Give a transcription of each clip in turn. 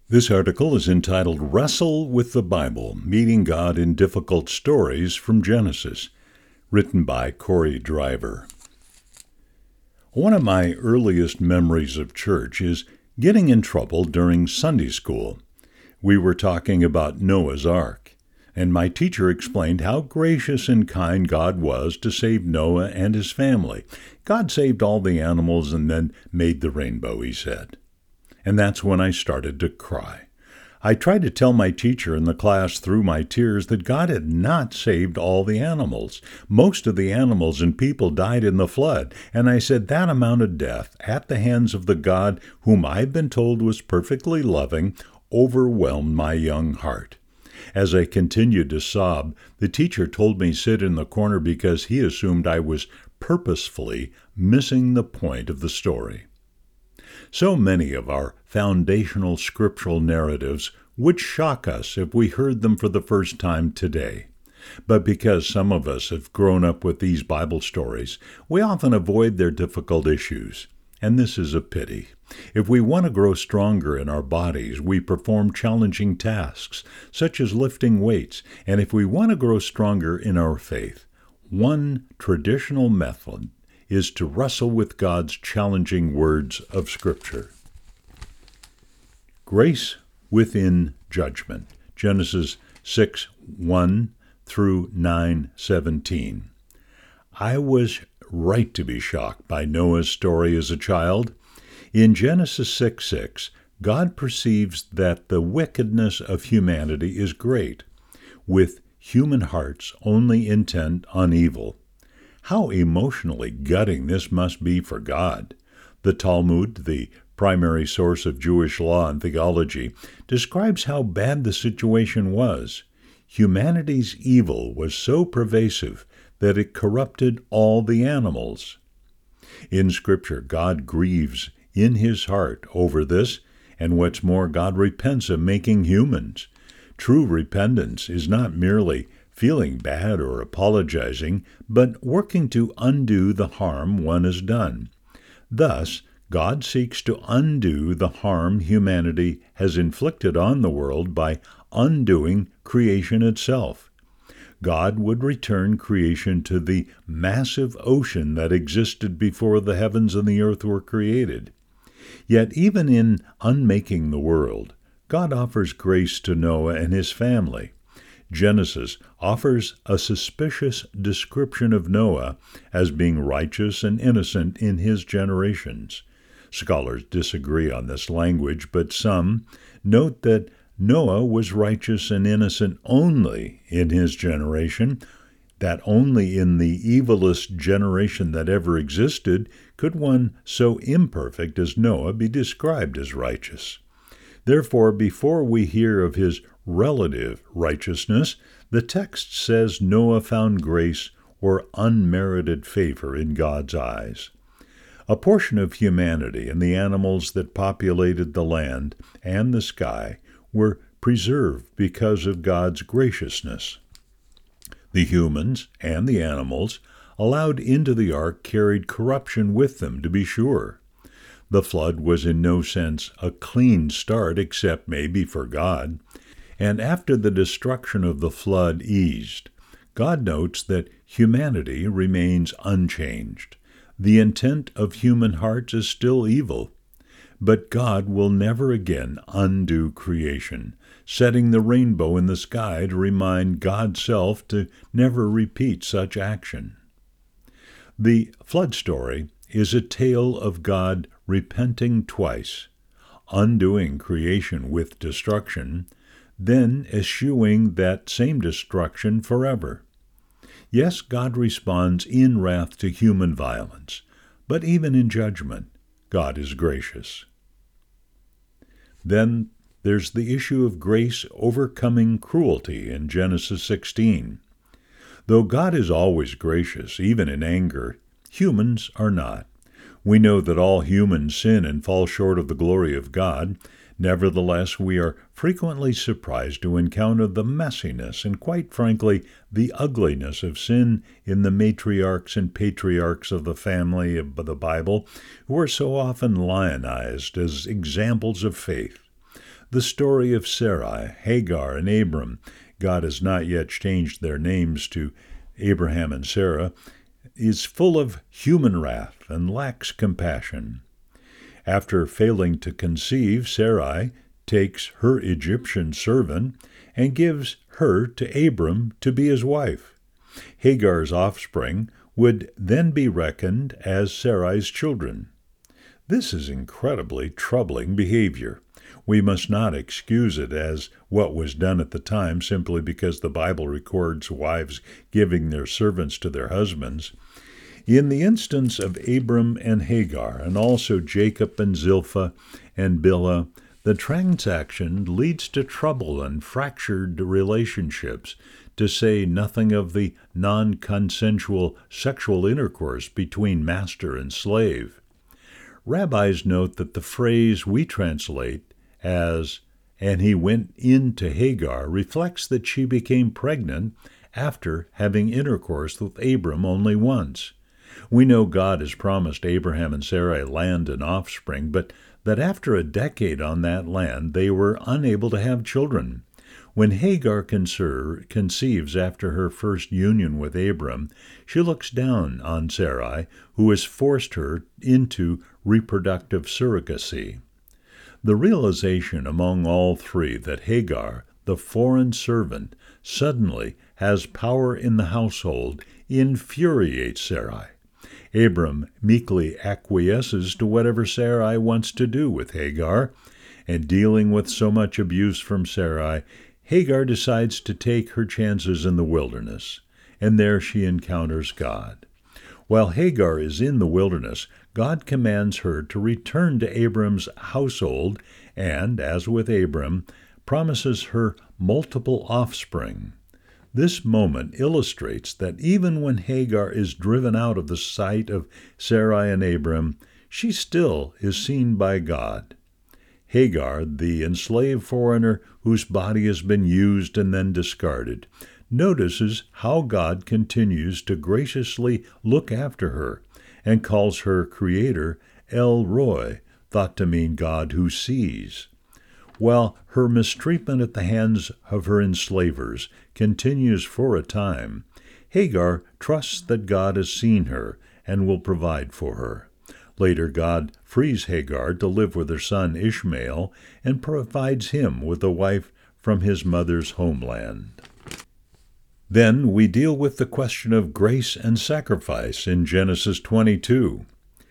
This article is entitled Wrestle with the Bible, Meeting God in Difficult Stories from Genesis, written by Corey Driver. One of my earliest memories of church is getting in trouble during Sunday school. We were talking about Noah's Ark, and my teacher explained how gracious and kind God was to save Noah and his family. God saved all the animals and then made the rainbow, he said. And that's when I started to cry. I tried to tell my teacher in the class through my tears that God had not saved all the animals. Most of the animals and people died in the flood, and I said that amount of death at the hands of the God whom I've been told was perfectly loving overwhelmed my young heart. As I continued to sob, the teacher told me to sit in the corner because he assumed I was purposefully missing the point of the story. So many of our foundational scriptural narratives would shock us if we heard them for the first time today. But because some of us have grown up with these Bible stories, we often avoid their difficult issues. And this is a pity. If we want to grow stronger in our bodies, we perform challenging tasks, such as lifting weights. And if we want to grow stronger in our faith, one traditional method is to wrestle with God's challenging words of Scripture. Grace within judgment. Genesis 6:1 through 9:17. I was right to be shocked by Noah's story as a child. In Genesis 6:6, God perceives that the wickedness of humanity is great, with human hearts only intent on evil. How emotionally gutting this must be for God. The Talmud, the primary source of Jewish law and theology, describes how bad the situation was. Humanity's evil was so pervasive that it corrupted all the animals. In Scripture, God grieves in his heart over this, and what's more, God repents of making humans. True repentance is not merely feeling bad or apologizing, but working to undo the harm one has done. Thus, God seeks to undo the harm humanity has inflicted on the world by undoing creation itself. God would return creation to the massive ocean that existed before the heavens and the earth were created. Yet even in unmaking the world, God offers grace to Noah and his family. Genesis offers a suspicious description of Noah as being righteous and innocent in his generations. Scholars disagree on this language, but some note that Noah was righteous and innocent only in his generation, that only in the evilest generation that ever existed could one so imperfect as Noah be described as righteous. Therefore, before we hear of his relative righteousness, the text says Noah found grace or unmerited favor in God's eyes. A portion of humanity and the animals that populated the land and the sky were preserved because of God's graciousness. The humans and the animals allowed into the ark carried corruption with them, to be sure. The flood was in no sense a clean start, except maybe for God. And after the destruction of the flood eased, God notes that humanity remains unchanged. The intent of human hearts is still evil. But God will never again undo creation, setting the rainbow in the sky to remind God's self to never repeat such action. The flood story is a tale of God repenting twice, undoing creation with destruction, then eschewing that same destruction forever. Yes, God responds in wrath to human violence, but even in judgment, God is gracious. Then there's the issue of grace overcoming cruelty in Genesis 16. Though God is always gracious, even in anger, humans are not. We know that all humans sin and fall short of the glory of God. Nevertheless, we are frequently surprised to encounter the messiness and, quite frankly, the ugliness of sin in the matriarchs and patriarchs of the family of the Bible, who are so often lionized as examples of faith. The story of Sarai, Hagar, and Abram, God has not yet changed their names to Abraham and Sarah, is full of human wrath and lacks compassion. After failing to conceive, Sarai takes her Egyptian servant and gives her to Abram to be his wife. Hagar's offspring would then be reckoned as Sarai's children. This is incredibly troubling behavior. We must not excuse it as what was done at the time simply because the Bible records wives giving their servants to their husbands. In the instance of Abram and Hagar, and also Jacob and Zilpah and Bilhah, the transaction leads to trouble and fractured relationships, to say nothing of the non-consensual sexual intercourse between master and slave. Rabbis note that the phrase we translate as, "and he went in to Hagar," reflects that she became pregnant after having intercourse with Abram only once. We know God has promised Abraham and Sarai land and offspring, but that after a decade on that land, they were unable to have children. When Hagar conceives after her first union with Abram, she looks down on Sarai, who has forced her into reproductive surrogacy. The realization among all three that Hagar, the foreign servant, suddenly has power in the household infuriates Sarai. Abram meekly acquiesces to whatever Sarai wants to do with Hagar, and dealing with so much abuse from Sarai, Hagar decides to take her chances in the wilderness, and there she encounters God. While Hagar is in the wilderness, God commands her to return to Abram's household and, as with Abram, promises her multiple offspring. This moment illustrates that even when Hagar is driven out of the sight of Sarai and Abram, she still is seen by God. Hagar, the enslaved foreigner whose body has been used and then discarded, notices how God continues to graciously look after her and calls her creator El Roi, thought to mean God who sees. While her mistreatment at the hands of her enslavers continues for a time, Hagar trusts that God has seen her and will provide for her. Later, God frees Hagar to live with her son Ishmael and provides him with a wife from his mother's homeland. Then we deal with the question of grace and sacrifice in Genesis 22.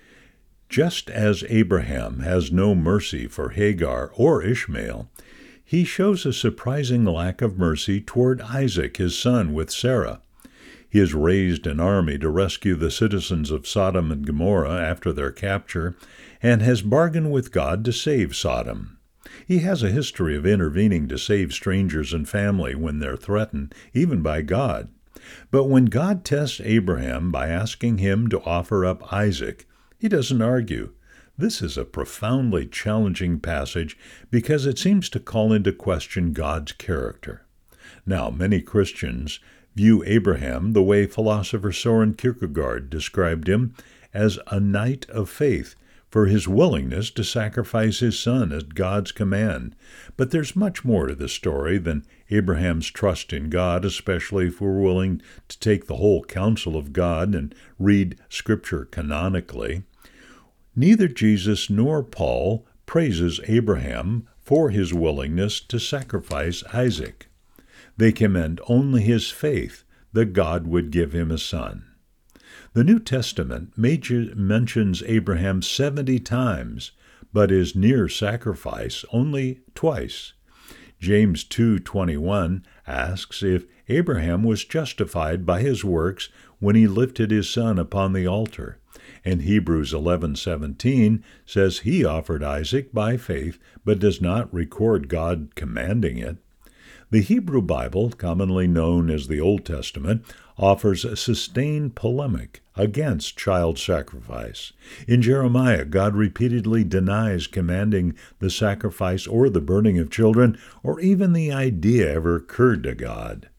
Just as Abraham has no mercy for Hagar or Ishmael, he shows a surprising lack of mercy toward Isaac, his son, with Sarah. He has raised an army to rescue the citizens of Sodom and Gomorrah after their capture, and has bargained with God to save Sodom. He has a history of intervening to save strangers and family when they're threatened, even by God. But when God tests Abraham by asking him to offer up Isaac, he doesn't argue. This is a profoundly challenging passage because it seems to call into question God's character. Now, many Christians view Abraham the way philosopher Soren Kierkegaard described him, as a knight of faith, for his willingness to sacrifice his son at God's command. But there's much more to the story than Abraham's trust in God, especially if we're willing to take the whole counsel of God and read Scripture canonically. Neither Jesus nor Paul praises Abraham for his willingness to sacrifice Isaac. They commend only his faith that God would give him a son. The New Testament mentions Abraham 70 times, but his near sacrifice only twice. James 2:21 asks if Abraham was justified by his works when he lifted his son upon the altar, and Hebrews 11:17 says he offered Isaac by faith, but does not record God commanding it. The Hebrew Bible, commonly known as the Old Testament, offers a sustained polemic against child sacrifice. In Jeremiah, God repeatedly denies commanding the sacrifice or the burning of children, or even the idea ever occurred to God.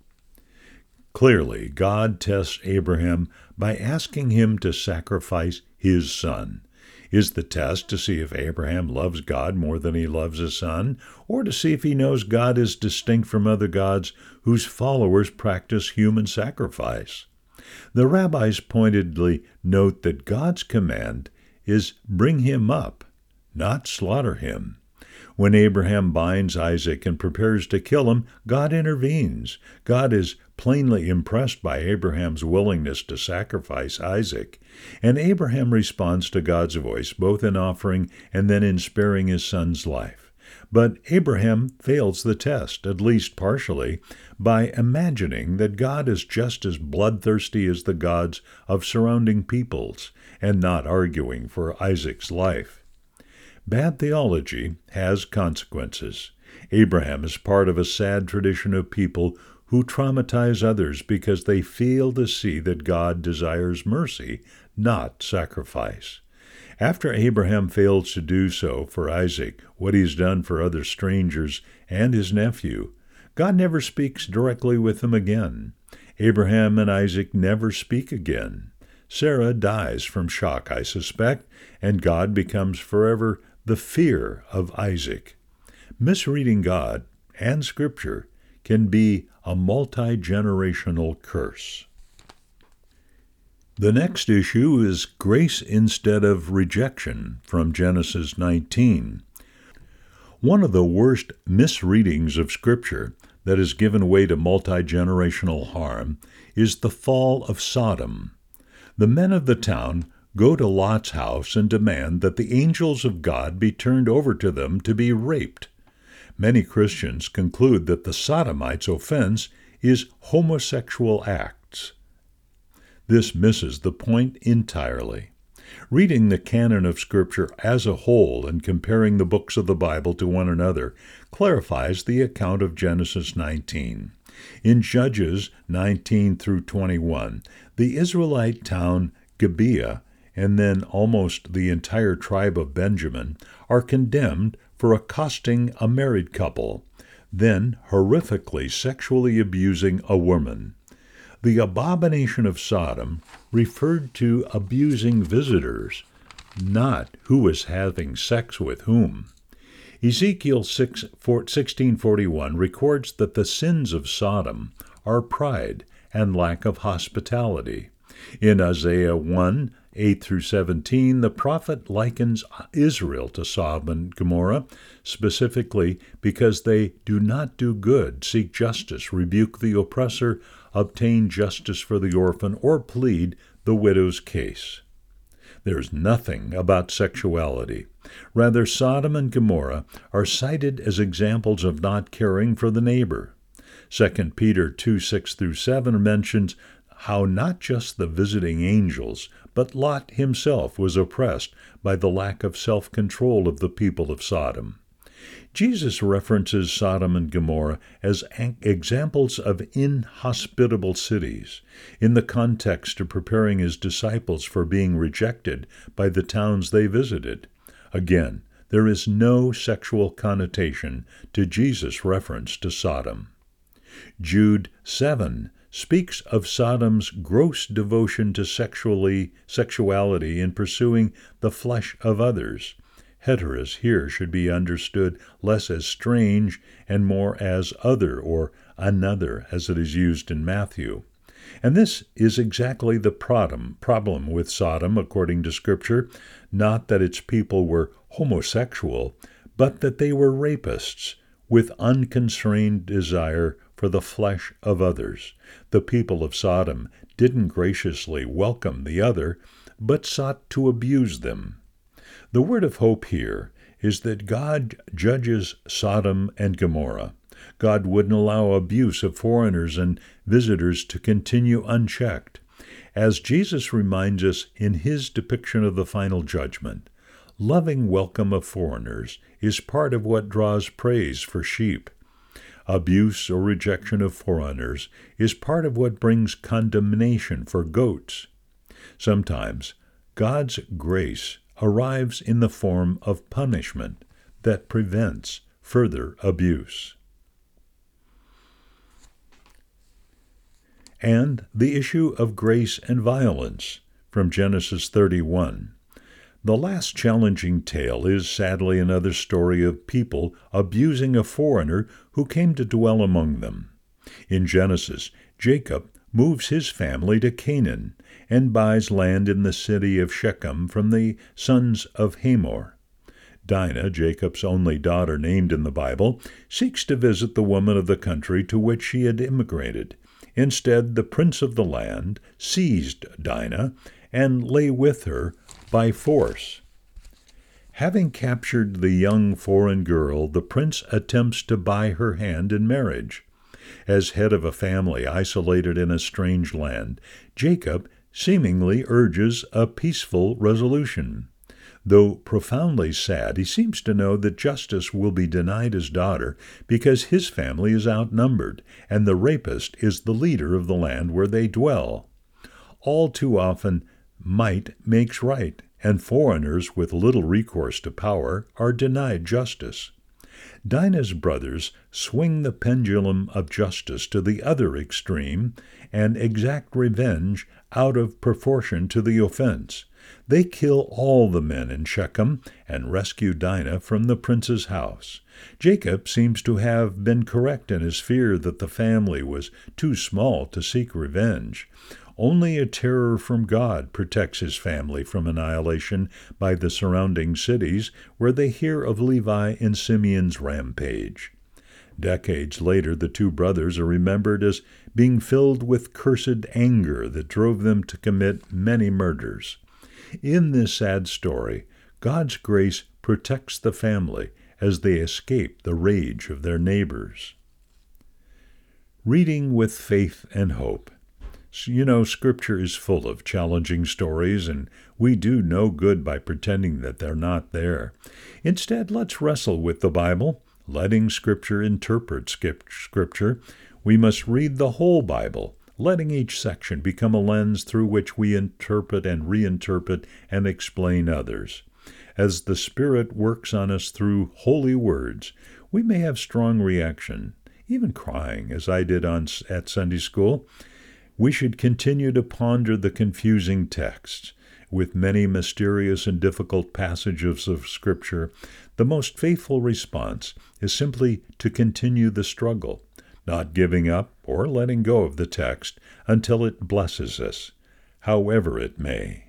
Clearly, God tests Abraham by asking him to sacrifice his son. Is the test to see if Abraham loves God more than he loves his son, or to see if he knows God is distinct from other gods whose followers practice human sacrifice? The rabbis pointedly note that God's command is bring him up, not slaughter him. When Abraham binds Isaac and prepares to kill him, God intervenes. God is plainly impressed by Abraham's willingness to sacrifice Isaac, and Abraham responds to God's voice, both in offering and then in sparing his son's life. But Abraham fails the test, at least partially, by imagining that God is just as bloodthirsty as the gods of surrounding peoples, and not arguing for Isaac's life. Bad theology has consequences. Abraham is part of a sad tradition of people who traumatize others because they fail to see that God desires mercy, not sacrifice. After Abraham fails to do so for Isaac, what he's done for other strangers and his nephew, God never speaks directly with them again. Abraham and Isaac never speak again. Sarah dies from shock, I suspect, and God becomes forever the fear of Isaac. Misreading God and Scripture can be a multi-generational curse. The next issue is grace instead of rejection from Genesis 19. One of the worst misreadings of Scripture that has given way to multi-generational harm is the fall of Sodom. The men of the town go to Lot's house and demand that the angels of God be turned over to them to be raped. Many Christians conclude that the Sodomites' offense is homosexual acts. This misses the point entirely. Reading the canon of Scripture as a whole and comparing the books of the Bible to one another clarifies the account of Genesis 19. In Judges 19 through 21, the Israelite town Gibeah and then almost the entire tribe of Benjamin are condemned for accosting a married couple, then horrifically sexually abusing a woman. The abomination of Sodom referred to abusing visitors, not who was having sex with whom. Ezekiel 16:41 records that the sins of Sodom are pride and lack of hospitality. In Isaiah 1:8 through 17, the prophet likens Israel to Sodom and Gomorrah, specifically because they do not do good, seek justice, rebuke the oppressor, obtain justice for the orphan, or plead the widow's case. There's nothing about sexuality. Rather, Sodom and Gomorrah are cited as examples of not caring for the neighbor. 2 Peter 2:6 through 7 mentions how not just the visiting angels, but Lot himself was oppressed by the lack of self-control of the people of Sodom. Jesus references Sodom and Gomorrah as examples of inhospitable cities, in the context of preparing his disciples for being rejected by the towns they visited. Again, there is no sexual connotation to Jesus' reference to Sodom. Jude 7 speaks of Sodom's gross devotion to sexuality in pursuing the flesh of others. Heteros here should be understood less as strange and more as other or another, as it is used in Matthew. And this is exactly the problem with Sodom, according to Scripture, not that its people were homosexual, but that they were rapists with unconstrained desire for the flesh of others. The people of Sodom didn't graciously welcome the other, but sought to abuse them. The word of hope here is that God judges Sodom and Gomorrah. God wouldn't allow abuse of foreigners and visitors to continue unchecked. As Jesus reminds us in his depiction of the final judgment, loving welcome of foreigners is part of what draws praise for sheep. Abuse or rejection of foreigners is part of what brings condemnation for goats. Sometimes God's grace arrives in the form of punishment that prevents further abuse. And the issue of grace and violence from Genesis 31. The last challenging tale is sadly another story of people abusing a foreigner who came to dwell among them. In Genesis, Jacob moves his family to Canaan and buys land in the city of Shechem from the sons of Hamor. Dinah, Jacob's only daughter named in the Bible, seeks to visit the woman of the country to which she had immigrated. Instead, the prince of the land seized Dinah and lay with her by force. Having captured the young foreign girl, the prince attempts to buy her hand in marriage. As head of a family isolated in a strange land, Jacob seemingly urges a peaceful resolution. Though profoundly sad, he seems to know that justice will be denied his daughter because his family is outnumbered, and the rapist is the leader of the land where they dwell. All too often, might makes right, and foreigners with little recourse to power are denied justice. Dinah's brothers swing the pendulum of justice to the other extreme and exact revenge out of proportion to the offense. They kill all the men in Shechem and rescue Dinah from the prince's house. Jacob seems to have been correct in his fear that the family was too small to seek revenge. Only a terror from God protects his family from annihilation by the surrounding cities where they hear of Levi and Simeon's rampage. Decades later, the two brothers are remembered as being filled with cursed anger that drove them to commit many murders. In this sad story, God's grace protects the family as they escape the rage of their neighbors. Reading with faith and hope. You know, Scripture is full of challenging stories, and we do no good by pretending that they're not there. Instead, let's wrestle with the Bible, letting Scripture interpret Scripture. We must read the whole Bible, letting each section become a lens through which we interpret and reinterpret and explain others. As the Spirit works on us through holy words, we may have strong reaction, even crying, as I did at Sunday school. We should continue to ponder the confusing texts. With many mysterious and difficult passages of Scripture, the most faithful response is simply to continue the struggle, not giving up or letting go of the text until it blesses us, however it may.